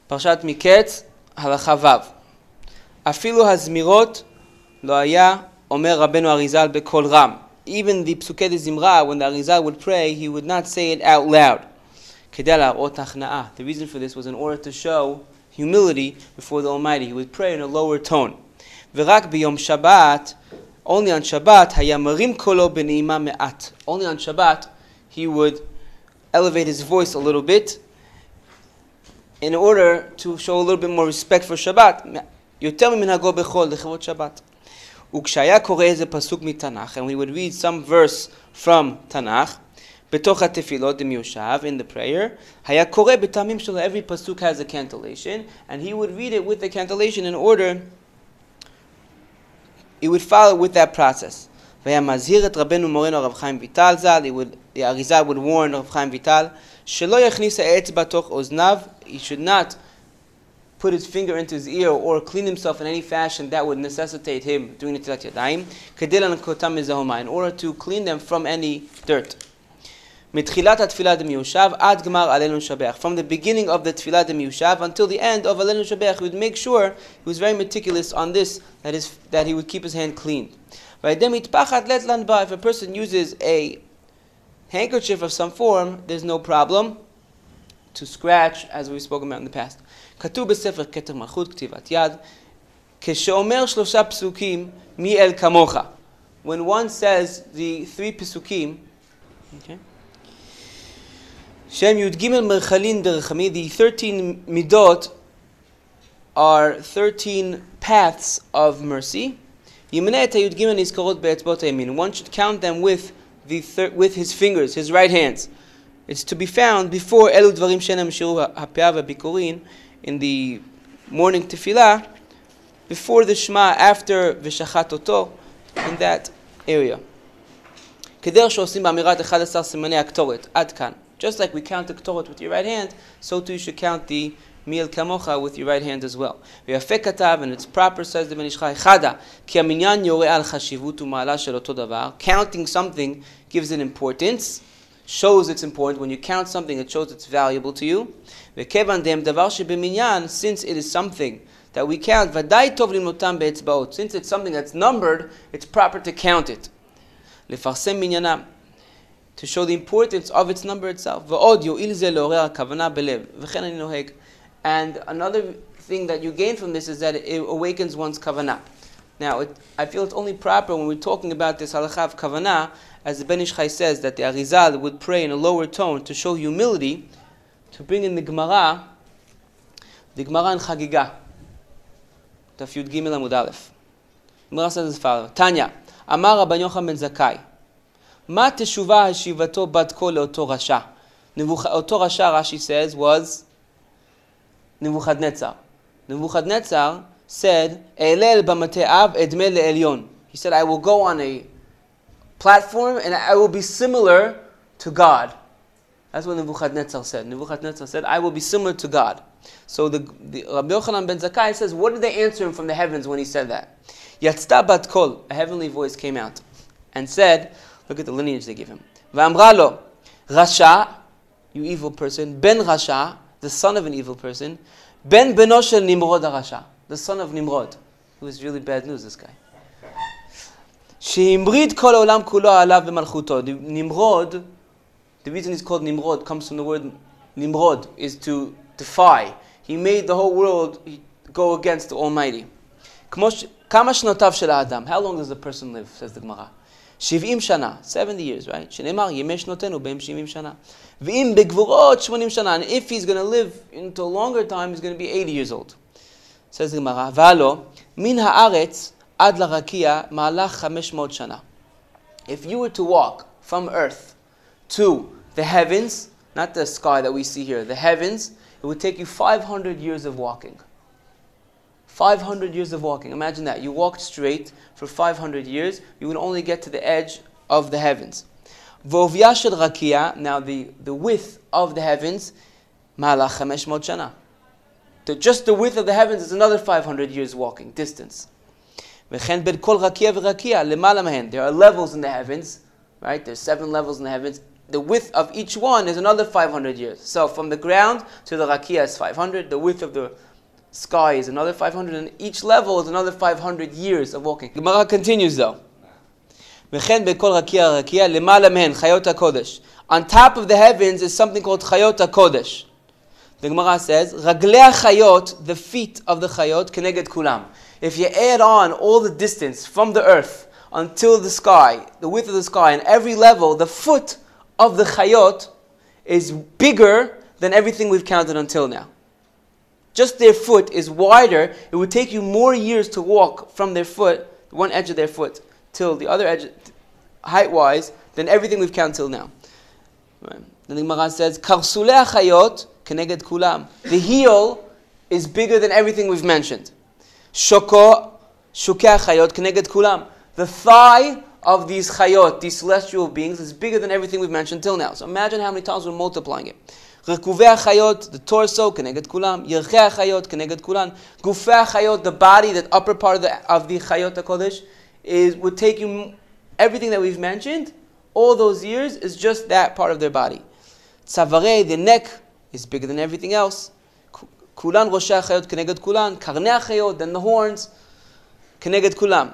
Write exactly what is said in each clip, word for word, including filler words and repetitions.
פרשת מקץ, הלכה ו'. אפילו הזמירות לא היה אומר רבנו אריזל בקול רם. Even the פסוקי דזמרה, when the Arizal would pray, he would not say it out loud. כדי להראות הכנעה. The reason for this was in order to show humility before the Almighty. He would pray in a lower tone. ורק ביום שבת, only on Shabbat, היה מרים קולו בנעימה מעט. Only on Shabbat, he would elevate his voice a little bit in order to show a little bit more respect for Shabbat. יותר ממנהגו בכל, לכבוד שבת. וכשהיה קורא איזה פסוק מתנ"ך, and we would read some verse from תנ"ך, בתוך התפילות דמיושב, in the prayer, היה קורא בטעמים שלו, every pasuk has a cantillation, and he would read it with the cantillation in order, he would follow with that process. והיה מזהיר את רבנו מורנו הרב חיים ויטל ז"ל, the Arizal would warn הרב חיים ויטל, שלא יכניס האצבע תוך אוזניו, he should not put his finger into his ear or clean himself in any fashion that would necessitate him doing netilat yadayim, כדי לנקותם מזהומה, in order to clean them from any dirt. מתחילת התפילה דמיושב עד גמר עלינו לשבח. From the beginning of the תפילה דמיושב until the end of עלינו לשבח, he would make sure he was very meticulous on this, that is, that he would keep his hand clean. וידי מטפחת לית לנבא, if a person uses a handkerchief of some form, there's no problem to scratch, as we've spoken about in the past. כתוב בספר כתר מלכות, כתיבת יד, כשאומר שלושה פסוקים, מי אל כמוך. When one says the three פסוקים, okay, שהם י"ג מרחלין דרחמי, the thirteen midot are thirteen paths of mercy. ימנה את הי"ג הנזכרות באצבעות הימין. One should count them with the thir- with his fingers, his right hands. It's to be found before אלו דברים שאינם שיעור הפאה והביקורין, in the morning tefillah, before the Shema, after ושחט אותו, in that area. כדרך שעושים באמירת אחד עשר סימני הקטורת, עד כאן. Just like we count the Ketores with your right hand, so too you should count the Miel Kamocha with your right hand as well. ויפה כתב, and it's proper, says the Ben Ish Chai, חדה, כי המניין יורה על חשיבות ומעלה של אותו דבר. Counting something gives it importance, shows it's important. When you count something, it shows it's valuable to you. וכיוון דהם דבר שבמניין, since it is something that we count, ודאי טוב למנותם באצבעות. Since it's something that's numbered, it's proper to count it. לפרסם מניינם. To show the importance of its number itself. ועוד יועיל זה לעורר הכוונה בלב. וכן אני נוהג. And another thing that you gain from this is that it awakens one's kavanah. Now, it, I feel it's only proper when we're talking about this halakha of kavanah, as the Ben Ish Chai says, that the Arizal would pray in a lower tone to show humility, to bring in the Gemara, the Gemara in Chagiga, Daf Yud Gimel Amud Aleph. Gemara says as follows: Tanya, Amar Rabban Yochanan ben Zakkai, מה תשובה השיבתו בת קול לאותו רשע? אותו רשע, Rashi says, was Nebuchadnezzar. Nebuchadnezzar said, Elel b'matei av edme le'elyon. He said, I will go on a platform and I will be similar to God. That's what Nebuchadnezzar said. Nebuchadnezzar said, I will be similar to God. So the, the Rabbi Yochanan ben Zakkai says, what did they answer him from the heavens when he said that? Yatzta bat kol, a heavenly voice came out and said, look at the lineage they give him. V'amra lo, Rasha, you evil person, ben Rasha, the son of an evil person, ben beno shel Nimrod HaRasha, the son of Nimrod, who is really bad news, this guy. Sheimrid kol olam kulo alav b'malchuto. Nimrod, the reason he's called Nimrod comes from the word Nimrod, is to defy. He made the whole world go against the Almighty. Kama shnotav shel Adam. How long does a person live, says the Gemara? שבעים שנה, seventy years, right? שנאמר, ימי שנותינו בהם שבעים שנה. ואם בגבורות שמונים שנה, and if he's going to live into a longer time, he's going to be eighty years old. Says the Gemara, והלא, מן הארץ עד לרקיע מהלך חמש מאות שנה. If you were to walk from earth to the heavens, not the sky that we see here, the heavens, it would take you five hundred years of walking. five hundred years of walking. Imagine that. You walked straight for five hundred years. You would only get to the edge of the heavens. V'ovya shel rakia. Now the, the width of the heavens, malach chamesh mot shana. Just the width of the heavens is another five hundred years walking distance. V'chen ben kol rakia v'rakia lemala mahen. There are levels in the heavens, right? There's seven levels in the heavens. the width of each one is another five hundred years. So from the ground to the rakia is five hundred. The width of the sky is another five hundred, and each level is another five hundred years of walking. Gemara continues though. On top of the heavens is something called Chayot HaKodesh. The Gemara says, Raglei Chayot, the feet of the Chayot, Keneged Kulam. If you add on all the distance from the earth until the sky, the width of the sky, and every level, the foot of the Chayot is bigger than everything we've counted until now. Just their foot is wider. It would take you more years to walk from their foot, one edge of their foot, till the other edge, height-wise, than everything we've counted till now. Right. Then the Gemara says, Karsulei Chayot Keneged Kulam. The heel is bigger than everything we've mentioned. Shoko Shukei Chayot Keneged Kulam. The thigh of these Chayot, these celestial beings, is bigger than everything we've mentioned till now. So imagine how many times we're multiplying it. Rekuvei Chayot, the torso, Keneged Kulam. Yerchei Chayot, Keneged Kulam. Gufei Chayot, the body, the upper part of the, of the Chayot HaKodesh, is would take you everything that we've mentioned. All those years is just that part of their body. Tzavarei, the neck, is bigger than everything else. Kulan Roshei Chayot, Keneged Kulan. Karnei Chayot, then the horns, Keneged Kulam.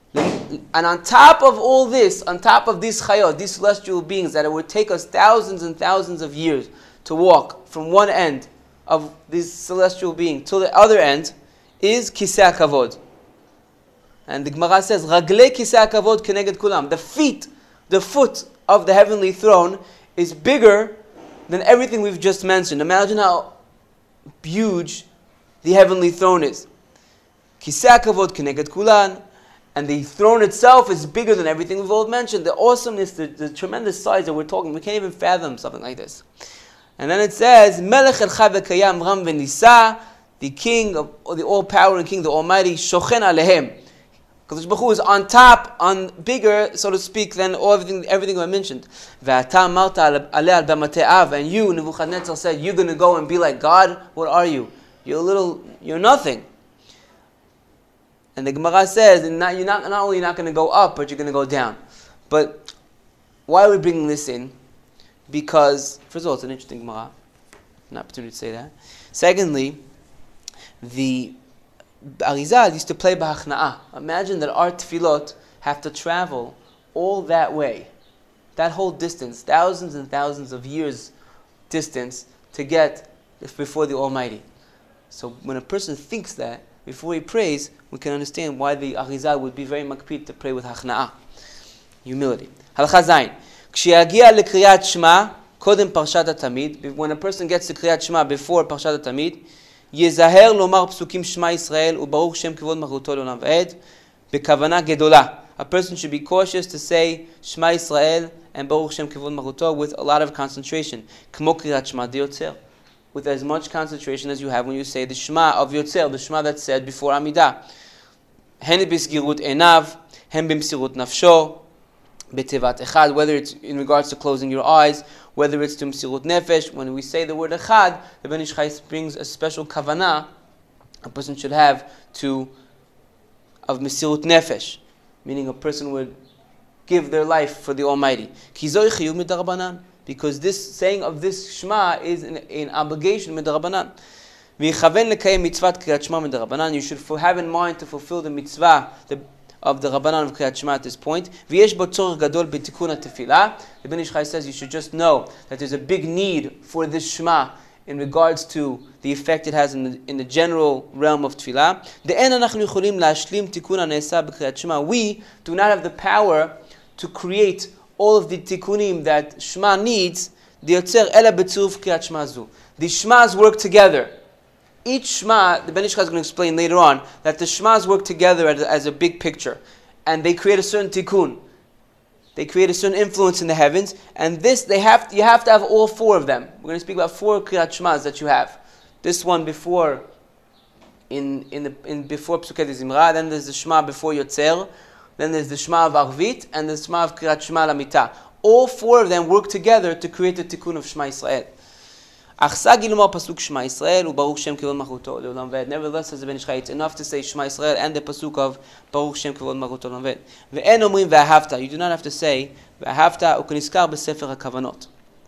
And on top of all this, on top of these Chayot, these celestial beings, that it would take us thousands and thousands of years to walk from one end of this celestial being to the other end, is Kisei HaKavod. And the Gemara says, Raglei Kisei HaKavod Keneged Kulam. The feet, the foot of the heavenly throne is bigger than everything we've just mentioned. Imagine how huge the heavenly throne is. Kisei HaKavod Keneged Kulan. And the throne itself is bigger than everything we've all mentioned. The awesomeness, the, the tremendous size that we're talking, we can't even fathom something like this. And then it says, Melech Elcha V'Kayam Ram V'Nisa, the king of or the all-powering king, the Almighty, Shochen Alehem. Kadosh Baruch Hu is on top, on bigger, so to speak, than all everything, everything I mentioned. Ve'ata Marta Aleh Al Bamate Av, and you, Nebuchadnezzar, said, you're going to go and be like God? What are you? You're a little, you're nothing. And the Gemara says, not, you're not, not only not going to go up, but you're going to go down. But why are we bringing this in? Because, first of all, it's an interesting Gemara. An opportunity to say that. Secondly, the Arizal used to play B'Hachna'ah. Imagine that our tefillot have to travel all that way, that whole distance, thousands and thousands of years distance, to get before the Almighty. So when a person thinks that, before he prays, we can understand why the Arizal would be very makpid to pray with Hachna'ah. Humility. Halacha Zayin. Kshiyagia lekriyat Shema, kodem Parshat HaTamid, when a person gets to Kriyat Shema before Parshat HaTamid, Yezaher lomar psukim Shema Yisrael, ubaruch Shem kivod machuto l'olam v'ed, bekavana gedola. A person should be cautious to say Shema Yisrael and Baruch Shem kivod machuto with a lot of concentration. K'mo Kriyat Shema d'Yotzer, with as much concentration as you have when you say the Shema of Yotzer, the Shema that's said before Amidah. Hen b'sgirut enav, hen b'msirut nafsho, b'tevat echad, whether it's in regards to closing your eyes, whether it's to msirut nefesh. When we say the word echad, the Ben Ish Chai brings a special kavanah a person should have to of msirut nefesh, meaning a person would give their life for the Almighty. Ki zoi chiyuv midarabanan, because this saying of this Shema is an, an obligation midarabanan. V'yichaven lekayem mitzvat kriyat Shema midarabanan. You should have in mind to fulfill the mitzvah the, of the Rabbanan of Kriyat Shema at this point. V'yesh bo tzorich gadol b'tikun ha'tefillah. The Ben Ish Chai says you should just know that there's a big need for this Shema in regards to the effect it has in the, in the general realm of tefillah. De'en anachnu yicholim la'ashlim tikun ha'ne'esa b'Kriyat Shema. We do not have the power to create all of the tikkunim that Shema needs. The Yotzer ela b'tzuruf Kriyat Shema zu. The Shmas work together. Each Shema, the Ben Ish Chai is going to explain later on, that the Shmas work together as, as a big picture. And they create a certain tikkun. They create a certain influence in the heavens. And this, they have you have to have all four of them. We're going to speak about four Kriyat Shmas that you have. This one before, in in the in before Psukei Zimra. Then there's the Shema before Yotzer. Then there's the Shema of Arvit. And the Shema of Kriyat Shema Lamita. All four of them work together to create the tikkun of Shema Yisrael. אך סגי לומר פסוק שמע ישראל וברוך שם כבוד מלכותו לעולם ועד. Nevertheless, says the Ben Ish Chai, it's enough to say Shema Israel and the pasuk of ברוך שם כבוד מלכותו לעולם ועד. ואין אומרים ואהבת. You do not have to say ואהבת וכנזכר בספר הכוונות.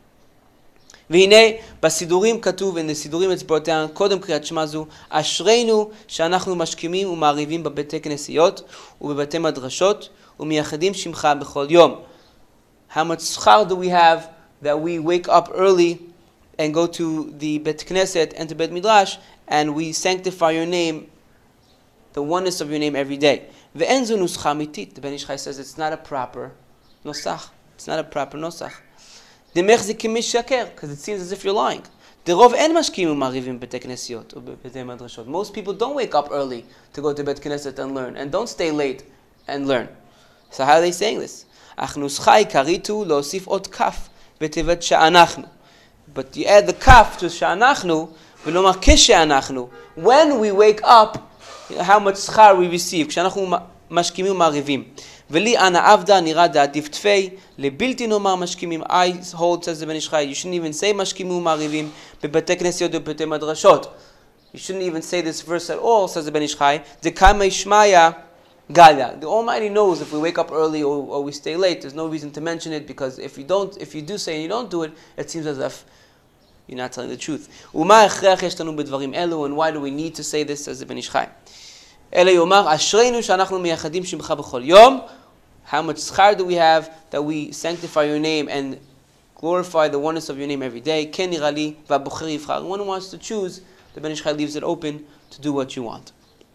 והנה בסידורים כתוב, in the סידורים אצבעותיהם, קודם קריאת שמע זו, אשרינו שאנחנו משכימים ומעריבים בבתי כנסיות ובבתי מדרשות ומייחדים שמך בכל יום. How much schar do we have that we wake up early and go to the Bet Knesset and to Bet Midrash and we sanctify your name, the oneness of your name every day. ואין זו נוסחה אמיתית. The Ben Ish Chai says it's not a proper נוסח. It's not a proper נוסח. דמך זה כמשקר, because it seems as if you're lying. דרוב אין משקיעים ומעריבים בבתי כנסיות או בבתי מדרשות. Most people don't wake up early to go to Bet Knesset and learn, and don't stay late and learn. So how are they saying this? אך נוסחה עיקרית הוא להוסיף עוד כף בתיבת שאנחנו. But you add the kaf to שאנחנו ולומר כשאנחנו. When we wake up, how much schar we receive. כשאנחנו משכימים ומעריבים. ולי אנא עבדה נראה דעדיף תפי, לבלתי נאמר משכימים. I hold, says the Ben Ish Chai, you shouldn't even say משכימים ומעריבים בבתי כנסיות ובבתי מדרשות. You shouldn't even say this verse at all, says the Ben Ish Chai. דקיימא ישמעיה Galia. The Almighty knows if we wake up early or, or we stay late, there's no reason to mention it, because if you don't, if you do say and you don't do it, it seems as if you're not telling the truth. ומה הכרח יש לנו בדברים אלו, and why do we need to say this, says the Ben Ish Chai. אלא יאמר, אשרינו שאנחנו מייחדים שמך בכל יום. How much schar do we have that we sanctify your name and glorify the oneness of your name every day. כן נראה לי, והבוחר יבחר. One who wants to choose, the Ben Ish Chai leaves it open to do what you want.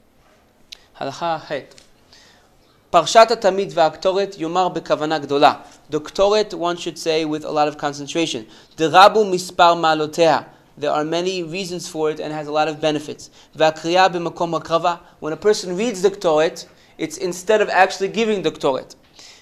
הלכה ח' פרשת התמיד והקטורת יאמר בכוונה גדולה. The Ktoret, one should say with a lot of concentration. דרבו מספר מעלותיה. There are many reasons for it and it has a lot of benefits. והקריאה במקום הקרבה. When a person reads the Ktoret, it's instead of actually giving the Ktoret.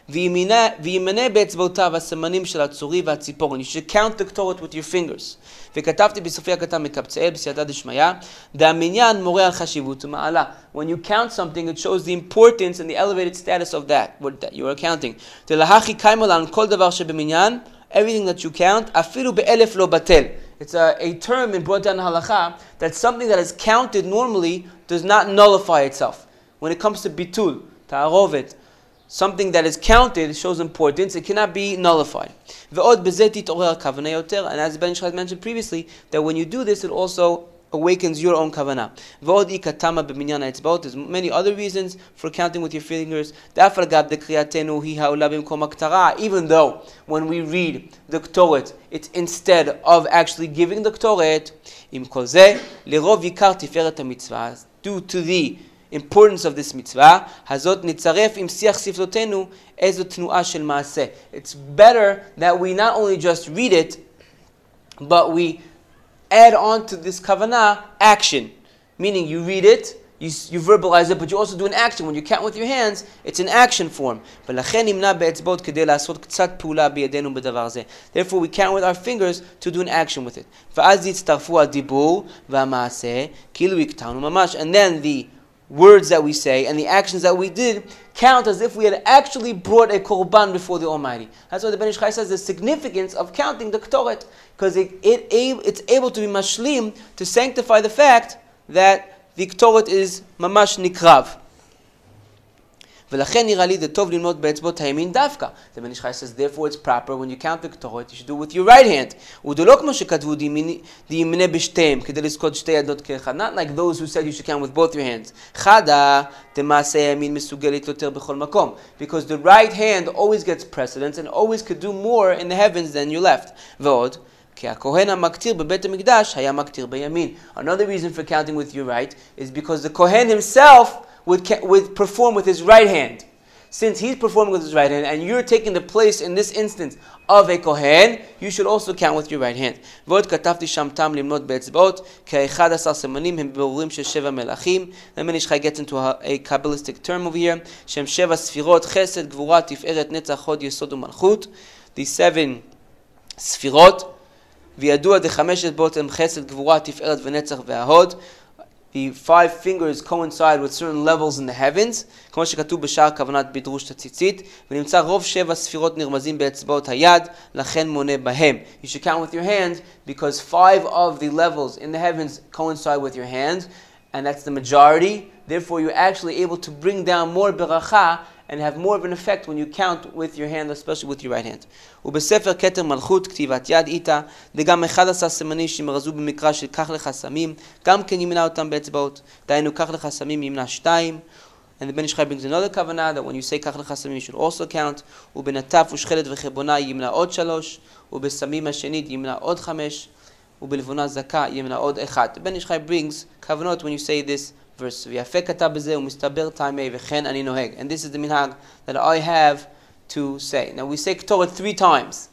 וימנה באצבעותיו הסמנים של הצורי והציפורן. You should count the Ktoret with your fingers. וכתבתי בסופי הקטן מקבצאל בסייעתא דשמיא, דהמניין מורה על חשיבות ומעלה. When you count something, it shows the importance and the elevated status of that, what that you are counting. דלהכי קיימא לנו כל דבר שבמניין, everything that you count, אפילו באלף לא בטל. It's a, a term in brought down halacha that something that is counted normally does not nullify itself. When it comes to bitul, ta'arovet, something that is counted shows importance, it cannot be nullified. ועוד בזה תתעורר הכוונה יותר, and as Ben Ish Chai mentioned previously, that when you do this, it also awakens your own כוונה. ועוד אי כתמה במניין האצבעות, there's many other reasons for counting with your fingers. דאף על גב דקריאתנו היא העולה במקום הקטרה, even though when we read the Ktoret, it's instead of actually giving the Ktoret, עם כל זה, לרוב עיקר תפארת המצווה, due to the importance of this mitzvah, hazot nitzaref im siach siflotenu ezo tnu'a shel maaseh. It's better that we not only just read it, but we add on to this kavanah action. Meaning you read it, you, you verbalize it, but you also do an action. When you count with your hands, it's an action form. Therefore we count with our fingers to do an action with it. And then the words that we say and the actions that we did count as if we had actually brought a korban before the Almighty. That's why the Ben Ish Chai says the significance of counting the Ktoret, because it, it, it's able to be mashlim, to sanctify the fact that the Ktoret is mamash nikrav. ולכן נראה לי זה טוב ללמוד באצבעות הימין דווקא. The Ben Ish Chai says, therefore it's proper when you count the Ktoret, you should do it with your right hand. ודלא כמו שכתבו דימנה בשתיהם, כדי לזכות שתי ידות כאחד. Not like those who said you should count with both your hands. חדה, דמעשה הימין מסוגלת יותר בכל מקום. Because the right hand always gets precedence and always could do more in the heavens than your left. ועוד, כי הכהן המקטיר בבית המקדש היה מקטיר בימין. Another reason for counting with your right is because the Kohen himself Would, would perform with his right hand. Since he's performing with his right hand and you're taking the place in this instance of a Kohen, you should also count with your right hand. ועוד כתבתי שם טעם למנות באצבעות, כאחד עשר סמנים הם ברורים של שבע מלאכים. Then Ben Ish Chai gets into a, a Kabbalistic term over here, שהם שבע ספירות, חסד, גבורה, תפארת, נצח, הוד, יסוד ומלכות. The seven ספירות, וידוע דחמש אצבעות הם חסד, גבורה, תפארת ונצח וההוד. the five fingers coincide with certain levels in the heavens. כמו שכתוב בשער כוונת בדרוש הציצית, ונמצא רוב שבע ספירות נרמזים באצבעות היד, לכן מונה בהם. You should count with your hands because five of the levels in the heavens coincide with your hands, and that's the majority. Therefore, you're actually able to bring down more beracha and have more of an effect when you count with your hand, especially with your right hand. ובספר כתר מלכות כתיבת יד איתה, וגם אחד עשר סימנים שמרזו במקרא של קח לך סמים, גם כן ימנע אותם באצבעות. דהיינו קח לך סמים ימנע שתיים. And the Ben Ish Chai brings another kavanah that when you say קח לך סמים you should also count. ובנטף ושכלת וחבונה ימנע עוד שלוש, ובסמים השנית ימנע עוד חמש, ובלבונה זכה ימנע עוד אחד. The Ben Ish Chai brings kavanot when you say this verse. ויפה כתב בזה ומסתבר טעמי וכן אני נוהג. And this is the minhag that I have to say. Now we say Ktoret three times.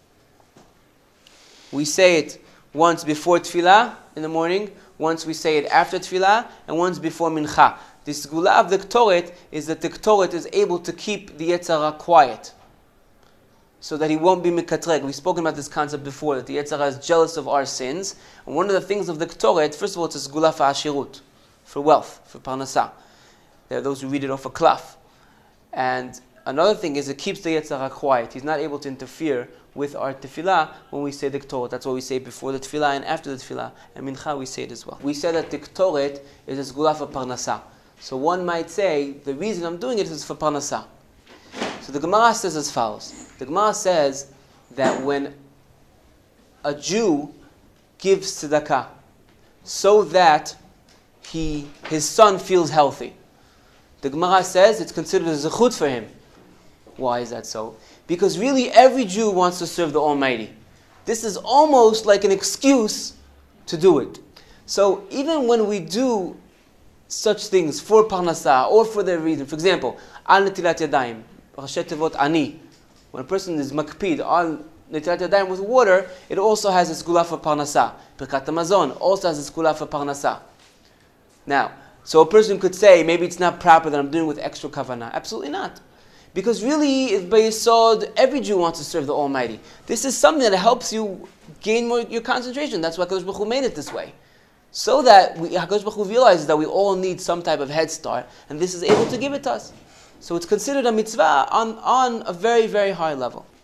We say it once before Tefillah in the morning, once we say it after Tefillah, and once before Mincha. The Segula of the Ktoret is that the Ktoret is able to keep the Yetzer Hara quiet, so that he won't be mikatreg. We've spoken about this concept before, that the Yetzer Hara is jealous of our sins. And one of the things of the Ktoret, first of all, it's a Segula for Ashirut, for wealth, for Parnasah. There are those who read it off a klaf. And another thing is it keeps the Yetzer Hara quiet. He's not able to interfere with our tefillah when we say the Ktoret. That's why we say it before the tefillah and after the tefillah. And mincha we say it as well. We said that the Ktoret is a Segula for Parnasah. So one might say, the reason I'm doing it is for Parnasah. So the Gemara says as follows. The Gemara says that when a Jew gives tzedakah so that he, his son feels healthy, the Gemara says it's considered a zechut for him. Why is that so? Because really every Jew wants to serve the Almighty. This is almost like an excuse to do it. So even when we do such things for Parnasah or for their reason, for example, al netilat yadayim, Rashi Tevot ani, when a person is makpid on netilat yadayim with water, it also has a segula for Parnasah. Birkat Hamazon also has a segula for Parnasah. Now, so a person could say, maybe it's not proper that I'm doing with extra kavanah. Absolutely not. Because really, by Yesod, every Jew wants to serve the Almighty. This is something that helps you gain more your concentration. That's why HaKadosh Baruch Hu made it this way. So that we, HaKadosh Baruch Hu realizes that we all need some type of head start, and this is able to give it to us. So it's considered a mitzvah on, on a very, very high level.